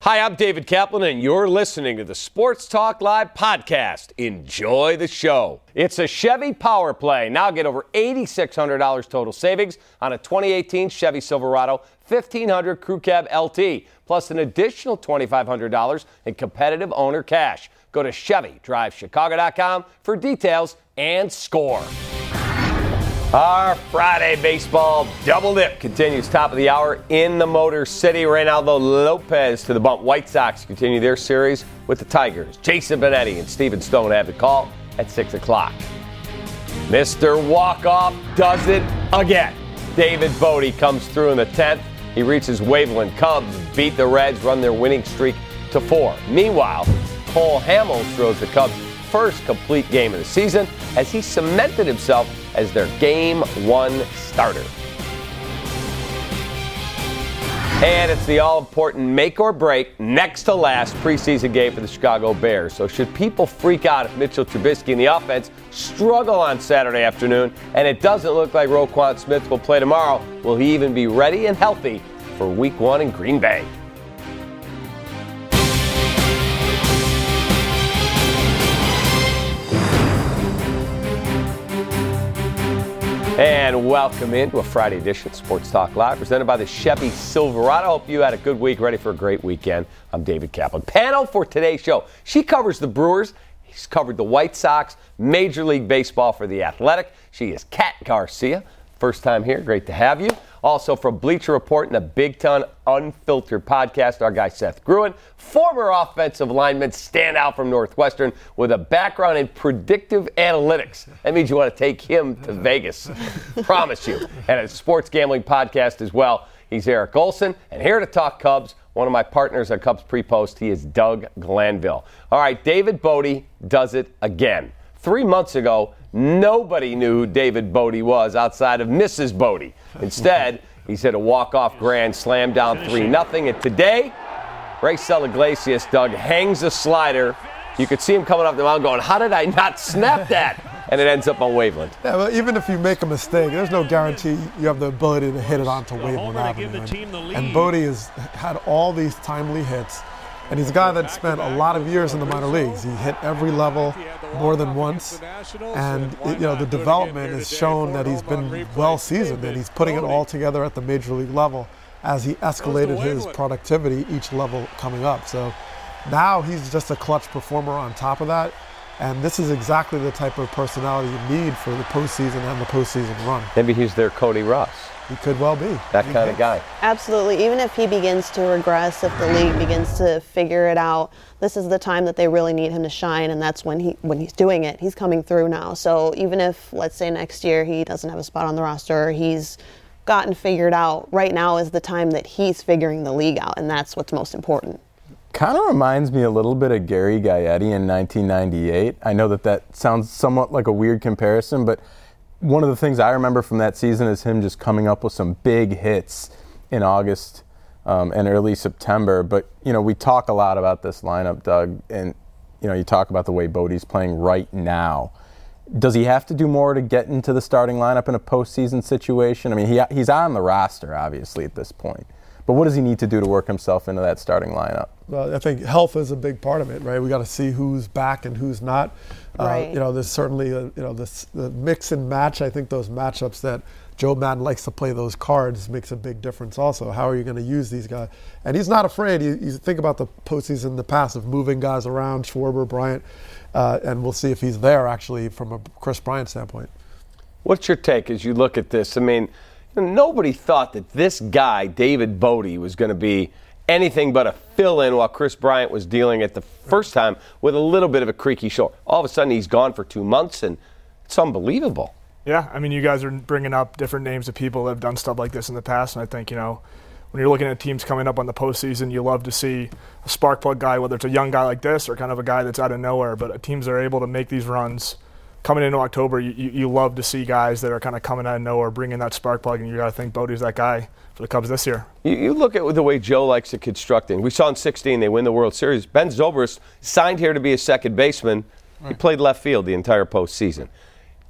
Hi, I'm David Kaplan, and you're listening to the Sports Talk Live podcast. Enjoy the show. It's a Chevy Power Play. Now get over $8,600 total savings on a 2018 Chevy Silverado 1500 Crew Cab LT, plus an additional $2,500 in competitive owner cash. Go to ChevyDriveChicago.com for details and score. Our Friday baseball double dip continues top of the hour in the Motor City. Reynaldo Lopez to the bump. White Sox continue their series with the Tigers. Jason Benetti and Steven Stone have the call at 6 o'clock. Mr. Walk-Off does it again. David Bote comes through in the 10th. He reaches Waveland. Cubs beat the Reds, run their winning streak to 4. Meanwhile, Cole Hamels throws the Cubs' first complete game of the season as he cemented himself as their Game 1 starter. And it's the all-important make or break, next to last preseason game for the Chicago Bears. So should people freak out if Mitchell Trubisky and the offense struggle on Saturday afternoon and it doesn't look like Roquan Smith will play tomorrow, will he even be ready and healthy for Week 1 in Green Bay? And welcome into a Friday edition of Sports Talk Live, presented by the Chevy Silverado. Hope you had a good week, ready for a great weekend. I'm David Kaplan. Panel for today's show. She covers the Brewers. He's covered the White Sox, Major League Baseball for The Athletic. She is Kat Garcia. First time here. Great to have you. Also from Bleacher Report and the Big Ton Unfiltered podcast, our guy Seth Gruen, former offensive lineman standout from Northwestern with a background in predictive analytics. That means you want to take him to Vegas. Promise you. And a sports gambling podcast as well. He's Eric Olson. And here to talk Cubs, one of my partners at Cubs Pre-Post, he is Doug Glanville. All right, David Bote does it again. 3 months ago, nobody knew who David Bote was outside of Mrs. Bote. Instead, he's hit a walk-off grand slam down 3-0. And today, Raisel Iglesias, Doug, hangs a slider. You could see him coming up the mound going, how did I not snap that? And it ends up on Waveland. Yeah, well, even if you make a mistake, there's no guarantee you have the ability to hit it onto Waveland Avenue. And Bote has had all these timely hits. And he's a guy that spent a lot of years in the minor leagues. He hit every level more than once. And the development has shown that he's been well seasoned and he's putting it all together at the major league level as he escalated his productivity each level coming up. So now he's just a clutch performer on top of that. And this is exactly the type of personality you need for the postseason and the postseason run. Maybe he's their Cody Ross. He could well be. That kind of guy. Absolutely. Even if he begins to regress, if the league begins to figure it out, this is the time that they really need him to shine, and that's when he's doing it. He's coming through now. So even if, let's say, next year he doesn't have a spot on the roster, or he's gotten figured out, right now is the time that he's figuring the league out, and that's what's most important. Kind of reminds me a little bit of Gary Gaetti in 1998. I know that sounds somewhat like a weird comparison, but one of the things I remember from that season is him just coming up with some big hits in August and early September. But, we talk a lot about this lineup, Doug, and, you talk about the way Bote's playing right now. Does he have to do more to get into the starting lineup in a postseason situation? I mean, he's on the roster, obviously, at this point. But what does he need to do to work himself into that starting lineup? Well, I think health is a big part of it, right? We got to see who's back and who's not. Right. There's certainly the mix and match. I think those matchups that Joe Madden likes to play those cards makes a big difference also. How are you going to use these guys? And he's not afraid. You think about the postseason in the past of moving guys around, Schwarber, Bryant, and we'll see if he's there actually from a Chris Bryant standpoint. What's your take as you look at this? I mean, nobody thought that this guy, David Bote, was going to be anything but a fill-in while Chris Bryant was dealing at the first time with a little bit of a creaky shoulder. All of a sudden, he's gone for 2 months, and it's unbelievable. Yeah, I mean, you guys are bringing up different names of people that have done stuff like this in the past, and I think, when you're looking at teams coming up on the postseason, you love to see a spark plug guy, whether it's a young guy like this or kind of a guy that's out of nowhere, but teams that are able to make these runs. Coming into October, you love to see guys that are kind of coming out of nowhere, bringing that spark plug, and you got to think Bote's that guy for the Cubs this year. You look at the way Joe likes to construct it. We saw in 2016 they win the World Series. Ben Zobrist signed here to be a second baseman. Right. He played left field the entire postseason.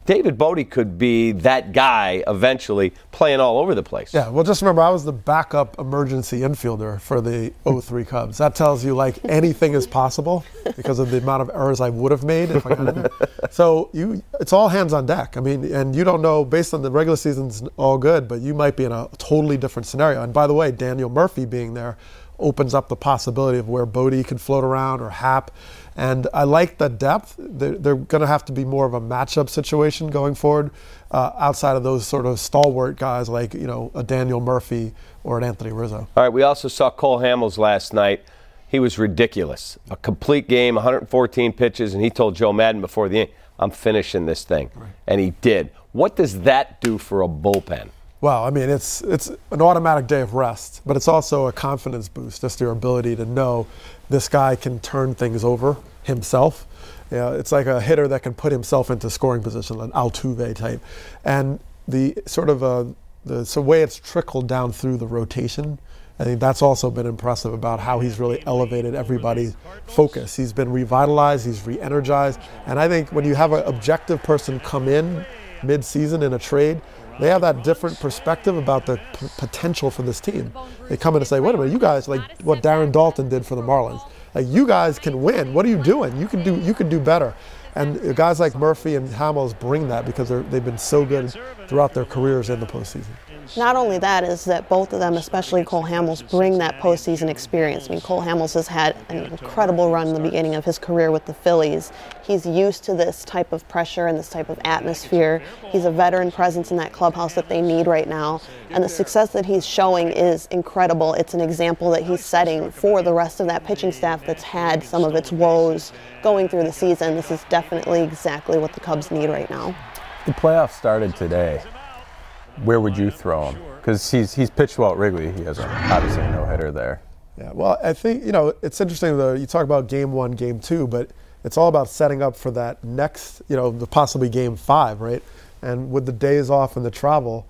David Bote could be that guy eventually playing all over the place. Yeah, well, just remember, I was the backup emergency infielder for the 03 Cubs. That tells you, like, anything is possible because of the amount of errors I would have made if I got in. So it's all hands on deck. I mean, and you don't know, based on the regular season's all good, but you might be in a totally different scenario. And by the way, Daniel Murphy being there opens up the possibility of where Bote could float around, or Happ. And I like the depth. They're going to have to be more of a matchup situation going forward, outside of those sort of stalwart guys like, a Daniel Murphy or an Anthony Rizzo. All right, we also saw Cole Hamels last night. He was ridiculous. A complete game, 114 pitches, and he told Joe Maddon before the game, I'm finishing this thing. Right. And he did. What does that do for a bullpen? Well, I mean, it's an automatic day of rest, but it's also a confidence boost, just your ability to know this guy can turn things over himself. It's like a hitter that can put himself into scoring position, an Altuve type. And the sort of the way it's trickled down through the rotation, I think that's also been impressive about how he's really elevated everybody's focus. He's been revitalized, he's re-energized, and I think when you have an objective person come in mid-season in a trade, they have that different perspective about the potential for this team. They come in and say, wait a minute, you guys, like what Darren Daulton did for the Marlins. Like, you guys can win. What are you doing? You can do better. And guys like Murphy and Hamels bring that because they've been so good throughout their careers in the postseason. Not only that, is that both of them, especially Cole Hamels, bring that postseason experience. I mean, Cole Hamels has had an incredible run in the beginning of his career with the Phillies. He's used to this type of pressure and this type of atmosphere. He's a veteran presence in that clubhouse that they need right now. And the success that he's showing is incredible. It's an example that he's setting for the rest of that pitching staff that's had some of its woes going through the season. This is definitely exactly what the Cubs need right now. The playoffs started today. Where would you throw him? Because he's pitched well at Wrigley. He has obviously a no-hitter there. Yeah, well, I think, it's interesting, though, you talk about game 1, game 2, but it's all about setting up for that next, the possibly game 5, right? And with the days off and the travel,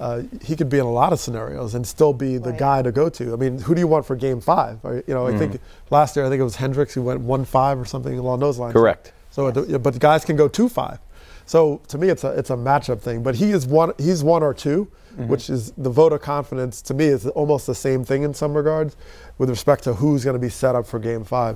he could be in a lot of scenarios and still be the guy to go to. I mean, who do you want for game 5? I think last year, it was Hendricks who went 1-5 or something along those lines. Correct. So, but the guys can go 2-5. So to me, it's a matchup thing. But he's one or two, which is the vote of confidence. To me, is almost the same thing in some regards, with respect to who's going to be set up for Game 5.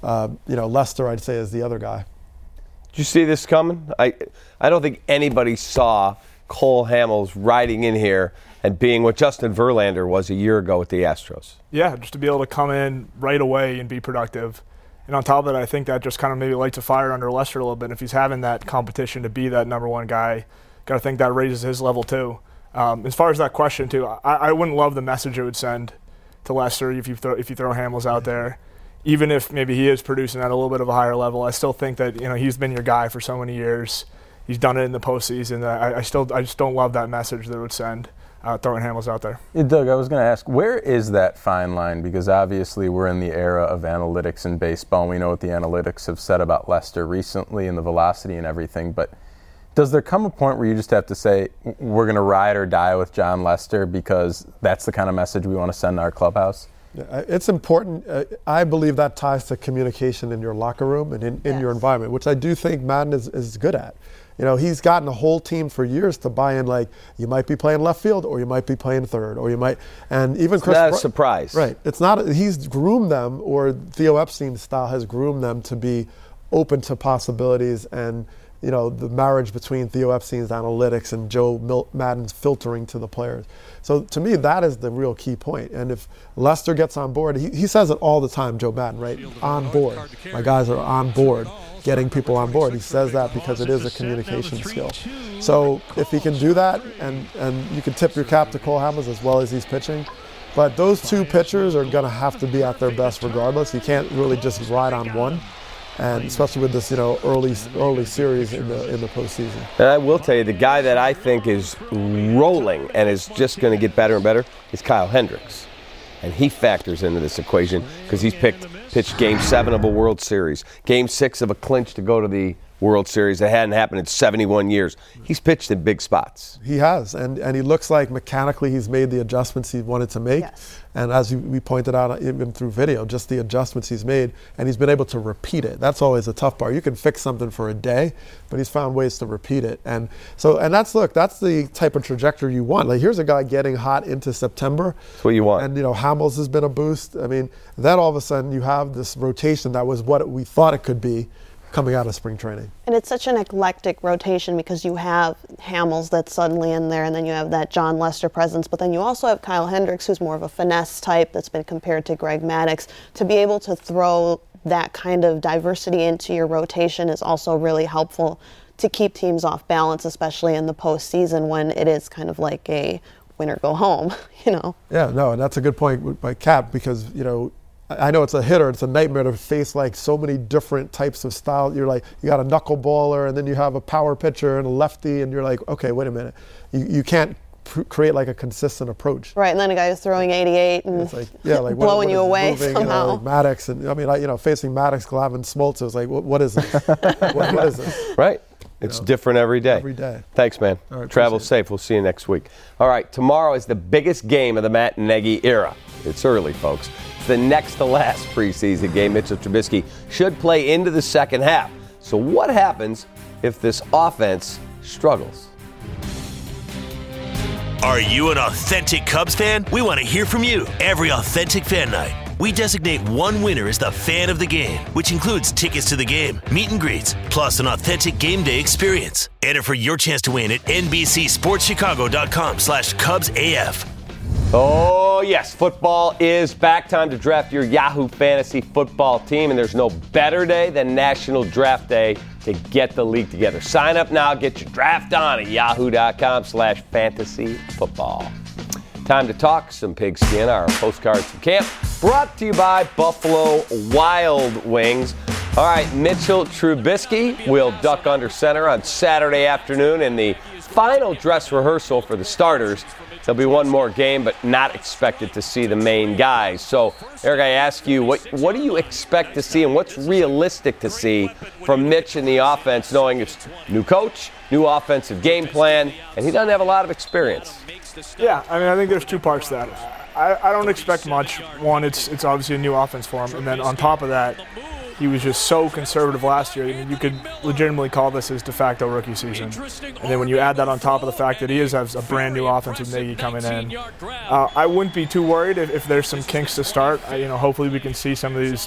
Lester, I'd say, is the other guy. Did you see this coming? I don't think anybody saw Cole Hamels riding in here and being what Justin Verlander was a year ago with the Astros. Yeah, just to be able to come in right away and be productive. And on top of it, I think that just kind of maybe lights a fire under Lester a little bit. If he's having that competition to be that number one guy, got to think that raises his level too. As far as that question too, I wouldn't love the message it would send to Lester if you throw Hamels out there. Even if maybe he is producing at a little bit of a higher level, I still think that he's been your guy for so many years. He's done it in the postseason. I just don't love that message that it would send. Throwing Hamels out there. Doug, I was going to ask, where is that fine line? Because obviously we're in the era of analytics in baseball. We know what the analytics have said about Lester recently and the velocity and everything. But does there come a point where you just have to say, we're going to ride or die with John Lester because that's the kind of message we want to send our clubhouse? It's important. I believe that ties to communication in your locker room and in your environment, which I do think Maddon is good at. He's gotten a whole team for years to buy in, like, you might be playing left field or you might be playing third or you might, and even Chris. It's not a surprise. Right. It's not, he's groomed them, or Theo Epstein's style has groomed them to be open to possibilities, and, the marriage between Theo Epstein's analytics and Joe Maddon's filtering to the players. So to me, that is the real key point. And if Lester gets on board, he says it all the time, Joe Maddon, right? On board. My guys are on board. Getting people on board. He says that because it is a communication skill. So if he can do that, and you can tip your cap to Cole Hamels as well as he's pitching, but those two pitchers are going to have to be at their best regardless. You can't really just ride on one, and especially with this early series in the postseason. And I will tell you, the guy that I think is rolling and is just going to get better and better is Kyle Hendricks. And he factors into this equation because he's pitched Game 7 of a World Series, Game 6 of a clinch to go to the World Series. It hadn't happened in 71 years. He's pitched in big spots. He has, and he looks like mechanically he's made the adjustments he wanted to make. Yes. And as we pointed out even through video, just the adjustments he's made, and he's been able to repeat it. That's always a tough part. You can fix something for a day, but he's found ways to repeat it. And that's the type of trajectory you want. Like, here's a guy getting hot into September. That's what you want. And, Hamels has been a boost. I mean, then all of a sudden you have this rotation that was what we thought it could be coming out of spring training. And it's such an eclectic rotation because you have Hamels that's suddenly in there, and then you have that John Lester presence, but then you also have Kyle Hendricks, who's more of a finesse type that's been compared to Greg Maddux. To be able to throw that kind of diversity into your rotation is also really helpful to keep teams off balance, especially in the postseason when it is kind of like a win or go home, Yeah, no, and that's a good point by Cap because, I know it's a hitter. It's a nightmare to face like so many different types of style. You're like, you got a knuckleballer, and then you have a power pitcher and a lefty, and you're like, okay, wait a minute. You can't create like a consistent approach. Right, and then a guy who's throwing 88 and like blowing you away moving, somehow. Like Maddux, and facing Maddux, Glavine, Smoltz, it was like, what is this? what is this? Right. It's different every day. Every day. Thanks, man. All right, Travel safe. We'll see you next week. All right, tomorrow is the biggest game of the Matt Nagy era. It's early, folks. It's the next to last preseason game. Mitchell Trubisky should play into the second half. So what happens if this offense struggles? Are you an authentic Cubs fan? We want to hear from you. Every Authentic Fan Night, we designate one winner as the fan of the game, which includes tickets to the game, meet and greets, plus an authentic game day experience. Enter for your chance to win at NBCSportsChicago.com/CubsAF. Oh, yes, football is back. Time to draft your Yahoo Fantasy Football team, and there's no better day than National Draft Day to get the league together. Sign up now, get your draft on at yahoo.com/fantasyfootball. Time to talk some pigskin, our postcards from camp, brought to you by Buffalo Wild Wings. All right, Mitchell Trubisky will duck under center on Saturday afternoon in the final dress rehearsal for the starters. There'll be one more game, but not expected to see the main guys. So, Eric, I ask you, what do you expect to see and what's realistic to see from Mitch in the offense, knowing it's new coach, new offensive game plan, and he doesn't have a lot of experience? Yeah, I think there's two parts to that. I don't expect much. One, it's obviously a new offense for him, and then on top of that, he was just so conservative last year. You could legitimately call this his de facto rookie season. And then when you add that on top of the fact that he has a brand new offense with Nagy coming in, I wouldn't be too worried if there's some kinks to start. Hopefully we can see some of these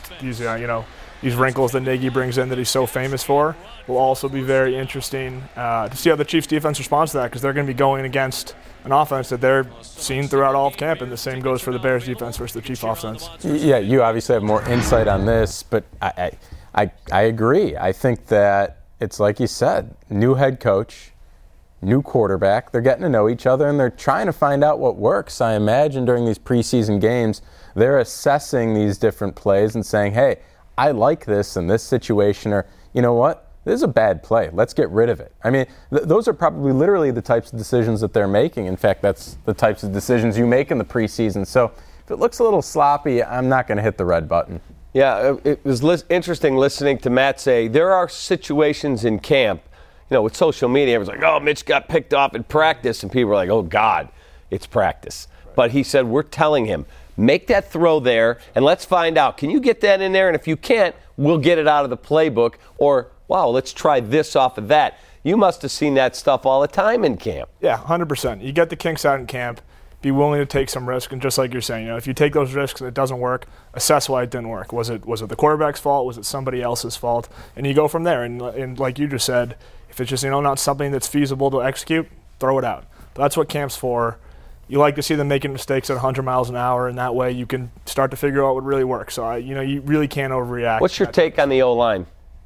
wrinkles that Nagy brings in that he's so famous for. Will also be very interesting to see how the Chiefs defense responds to that, because they're going to be going against an offense that they're seen throughout all of camp, and the same goes for the Bears defense versus the Chiefs offense. Yeah, you obviously have more insight on this, but I agree. I think that it's like you said, new head coach, new quarterback. They're getting to know each other, and they're trying to find out what works. I imagine during these preseason games, they're assessing these different plays and saying, hey, I like this in this situation, or you know what? This is a bad play. Let's get rid of it. I mean, those are probably literally the types of decisions that they're making. In fact, that's the types of decisions you make in the preseason. So if it looks a little sloppy, I'm not going to hit the red button. Yeah, it was interesting listening to Matt say there are situations in camp, with social media, everyone's like, oh, Mitch got picked off in practice, and people are like, oh, God, it's practice. Right. But he said, we're telling him, make that throw there, and let's find out. Can you get that in there? And if you can't, we'll get it out of the playbook. Or, wow, let's try this off of that. You must have seen that stuff all the time in camp. Yeah, 100%. You get the kinks out in camp, be willing to take some risk, and just like you're saying, if you take those risks and it doesn't work, assess why it didn't work. Was it the quarterback's fault? Was it somebody else's fault? And you go from there. And like you just said, if it's just not something that's feasible to execute, throw it out. But that's what camp's for. You like to see them making mistakes at 100 miles an hour, and that way you can start to figure out what really works. So, you really can't overreact. What's your take on the O-line?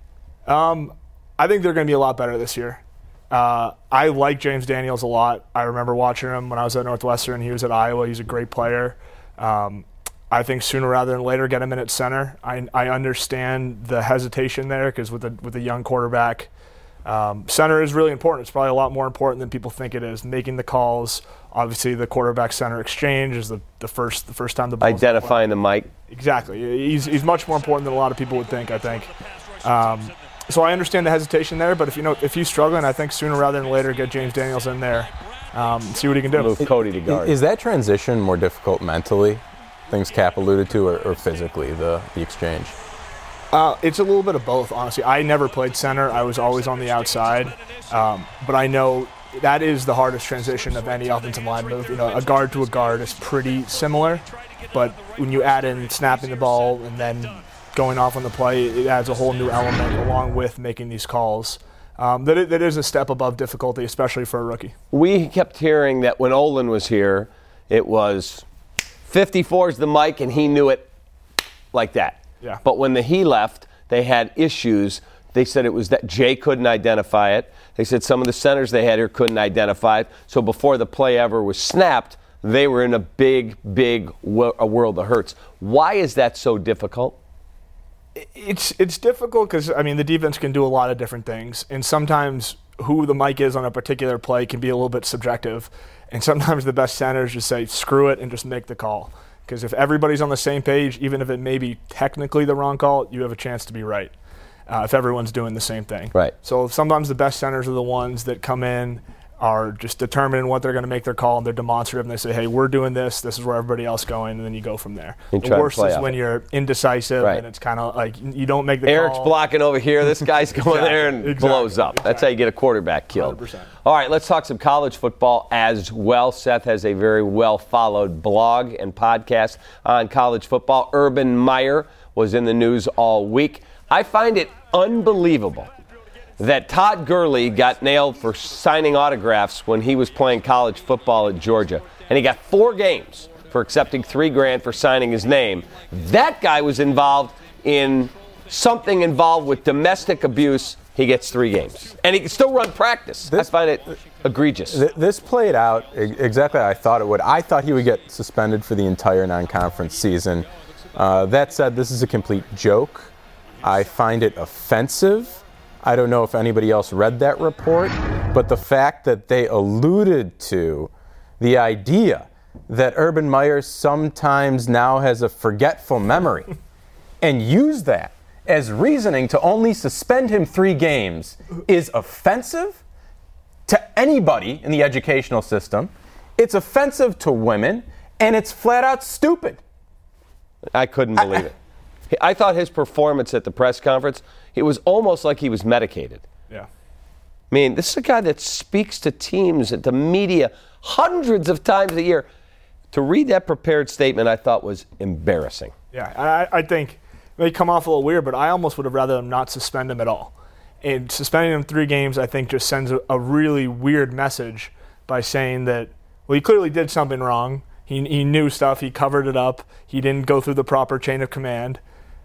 I think they're going to be a lot better this year. I like James Daniels a lot. I remember watching him when I was at Northwestern. He was at Iowa. He's a great player. I think sooner rather than later, get him in at center. I understand the hesitation there because with a young quarterback, center is really important. It's probably a lot more important than people think it is. Making the calls, obviously the quarterback-center exchange is the first time the ball. Identifying the mic. Exactly. He's much more important than a lot of people would think, I think. So I understand the hesitation there, but if he's struggling, I think sooner rather than later get James Daniels in there, see what he can do. Move Cody to guard. Is that transition more difficult mentally, things Cap alluded to, or physically, the exchange? It's a little bit of both, honestly. I never played center. I was always on the outside. But I know that is the hardest transition of any offensive line move. A guard to a guard is pretty similar, but when you add in snapping the ball and then going off on the play, it adds a whole new element along with making these calls. That is a step above difficulty, especially for a rookie. We kept hearing that when Olin was here, it was 54's the mic, and he knew it like that. Yeah. But when he left, they had issues. They said it was that Jay couldn't identify it. They said some of the centers they had here couldn't identify it. So before the play ever was snapped, they were in a big world of hurts. Why is that so difficult? It's difficult because, the defense can do a lot of different things. And sometimes who the mic is on a particular play can be a little bit subjective. And sometimes the best centers just say, screw it, and just make the call. Because if everybody's on the same page, even if it may be technically the wrong call, you have a chance to be right. If everyone's doing the same thing. Right. So sometimes the best centers are the ones that come in, are just determining what they're going to make their call, and they're demonstrative, and they say, hey, we're doing this is where everybody else going, and then you go from there. The worst is when you're indecisive, and it's kind of like you don't make the Eric's call. blocking over here, this guy's going there and blows up. Exactly. That's how you get a quarterback killed. 100%. All right, let's talk some college football as well. Seth has a very well-followed blog and podcast on college football. Urban Meyer was in the news all week. I find it unbelievable that Todd Gurley got nailed for signing autographs when he was playing college football at Georgia. And he got 4 games for accepting $3,000 for signing his name. That guy was involved in something involved with domestic abuse. He gets 3 games. And he can still run practice. I find it egregious. This played out exactly how I thought it would. I thought he would get suspended for the entire non-conference season. That said, this is a complete joke. I find it offensive. I don't know if anybody else read that report, but the fact that they alluded to the idea that Urban Meyer sometimes now has a forgetful memory and use that as reasoning to only suspend him 3 games is offensive to anybody in the educational system. It's offensive to women, and it's flat out stupid. I couldn't believe it. I thought his performance at the press conference, it was almost like he was medicated. Yeah. This is a guy that speaks to teams and to media hundreds of times a year. To read that prepared statement, I thought was embarrassing. Yeah, I think it may come off a little weird, but I almost would have rather them not suspend him at all. And suspending him 3 games, I think, just sends a really weird message by saying that, well, he clearly did something wrong. He knew stuff. He covered it up. He didn't go through the proper chain of command.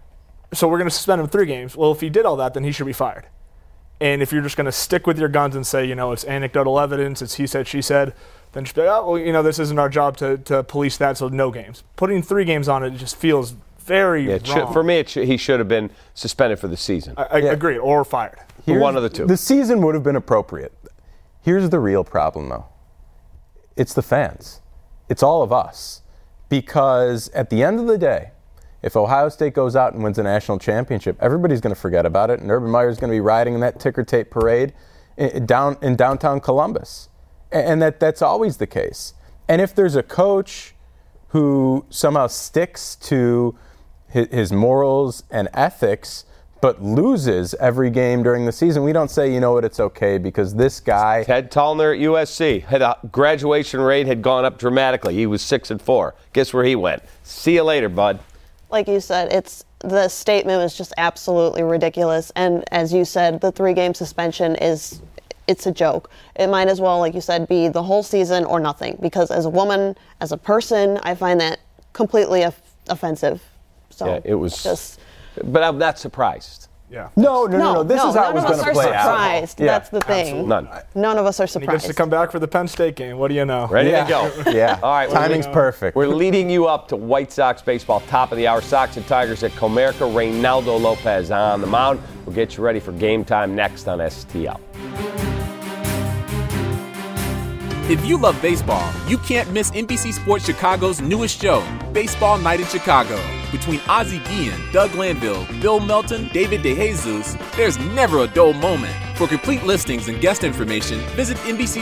So we're going to suspend him 3 games. Well, if he did all that, then he should be fired. And if you're just going to stick with your guns and say, it's anecdotal evidence, it's he said, she said, then just be like, oh, well, this isn't our job to police that, so no games. Putting 3 games on it just feels very wrong. For me, he should have been suspended for the season. I agree, or fired. One of the two. The season would have been appropriate. Here's the real problem, though. It's the fans. It's all of us. Because at the end of the day, if Ohio State goes out and wins a national championship, everybody's going to forget about it, and Urban Meyer's going to be riding in that ticker tape parade down in downtown Columbus. And that's always the case. And if there's a coach who somehow sticks to his morals and ethics but loses every game during the season, we don't say, it's okay because this guy... Ted Tollner at USC. Had a graduation rate had gone up dramatically. He was 6-4. Guess where he went? See you later, bud. Like you said, the statement was just absolutely ridiculous. And as you said, the 3-game suspension it's a joke. It might as well, like you said, be the whole season or nothing. Because as a woman, as a person, I find that completely offensive. So yeah, it was. But I'm not surprised. Yeah. No. This is how it was going to play out. None of us are surprised. That's the thing. None of us are surprised. He gets to come back for the Penn State game. What do you know? Ready to go. Yeah. All right. Timing's perfect. We're leading you up to White Sox baseball, top of the hour. Sox and Tigers at Comerica. Reynaldo Lopez on the mound. We'll get you ready for game time next on STL. If you love baseball, you can't miss NBC Sports Chicago's newest show, Baseball Night in Chicago. Between Ozzie Guillen, Doug Glanville, Bill Melton, David DeJesus, there's never a dull moment. For complete listings and guest information, visit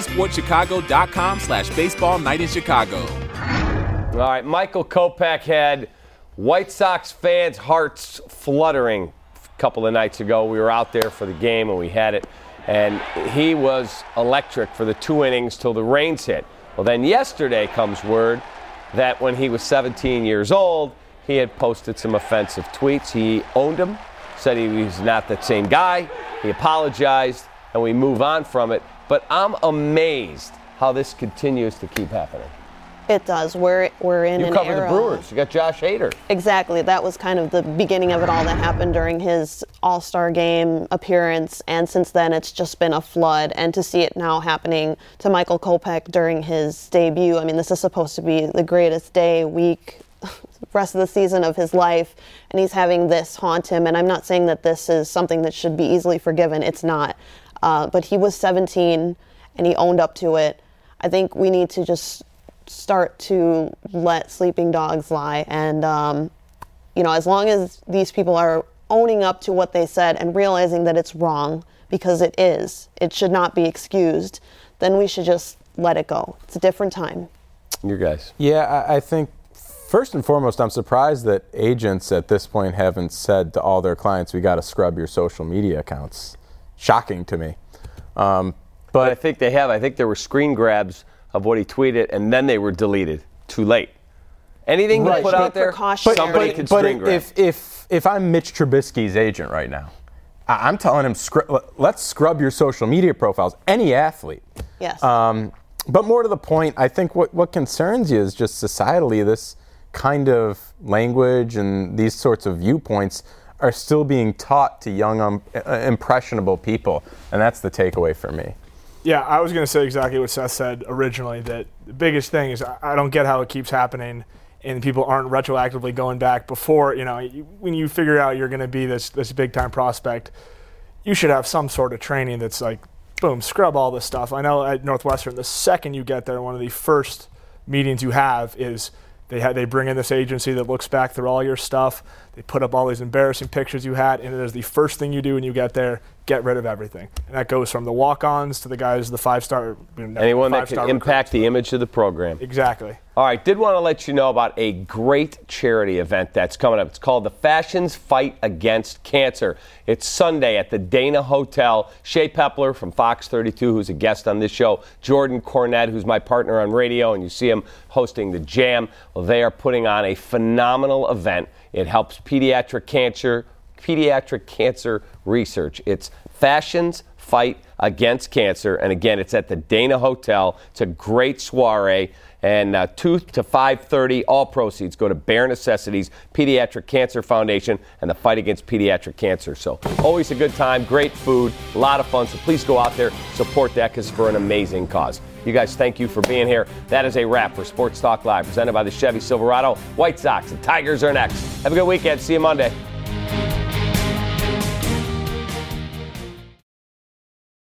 NBCSportsChicago.com/baseball night in Chicago. All right, Michael Kopech had White Sox fans' hearts fluttering a couple of nights ago. We were out there for the game and we had it, and he was electric for the 2 innings till the rains hit. Well, then yesterday comes word that when he was 17 years old, he had posted some offensive tweets. He owned them, said he was not that same guy. He apologized, and we move on from it. But I'm amazed how this continues to keep happening. It does. We're in an era. You cover the Brewers. You got Josh Hader. Exactly. That was kind of the beginning of it all that happened during his All-Star Game appearance, and since then it's just been a flood. And to see it now happening to Michael Kopech during his debut, I mean, this is supposed to be the greatest day, week, rest of the season of his life, and he's having this haunt him. And I'm not saying that this is something that should be easily forgiven. It's not. But he was 17, and he owned up to it. I think we need to just start to let sleeping dogs lie, and as long as these people are owning up to what they said and realizing that it's wrong, because it should not be excused, then we should just let it go. It's a different time. Your guys. Yeah, I think first and foremost, I'm surprised that agents at this point haven't said to all their clients, we got to scrub your social media accounts. Shocking to me. But I think they have. I think there were screen grabs of what he tweeted, and then they were deleted. Too late. Anything you put out there, somebody could screen grab. If I'm Mitch Trubisky's agent right now, I'm telling him, let's scrub your social media profiles. Any athlete. Yes. But more to the point, I think what concerns you is just societally, this kind of language and these sorts of viewpoints are still being taught to young, impressionable people, and that's the takeaway for me. Yeah, I was going to say exactly what Seth said originally, that the biggest thing is I don't get how it keeps happening and people aren't retroactively going back before, when you figure out you're going to be this big-time prospect, you should have some sort of training that's like, boom, scrub all this stuff. I know at Northwestern, the second you get there, one of the first meetings you have is they bring in this agency that looks back through all your stuff. They put up all these embarrassing pictures you had, and it is the first thing you do when you get there, get rid of everything. And that goes from the walk-ons to the guys, the five-star. Anyone that can impact the image of the program. Exactly. All right, did want to let you know about a great charity event that's coming up. It's called the Fashions Fight Against Cancer. It's Sunday at the Dana Hotel. Shea Pepler from Fox 32, who's a guest on this show, Jordan Cornette, who's my partner on radio, and you see him hosting the Jam. Well, they are putting on a phenomenal event. It helps pediatric cancer research. It's Fashions Fight Against Cancer, and again, it's at the Dana Hotel. It's a great soiree. And 2 to 5:30, all proceeds go to Bare Necessities, Pediatric Cancer Foundation, and the fight against pediatric cancer. So always a good time, great food, a lot of fun. So please go out there, support that, because it's for an amazing cause. You guys, thank you for being here. That is a wrap for Sports Talk Live, presented by the Chevy Silverado. White Sox and Tigers are next. Have a good weekend. See you Monday.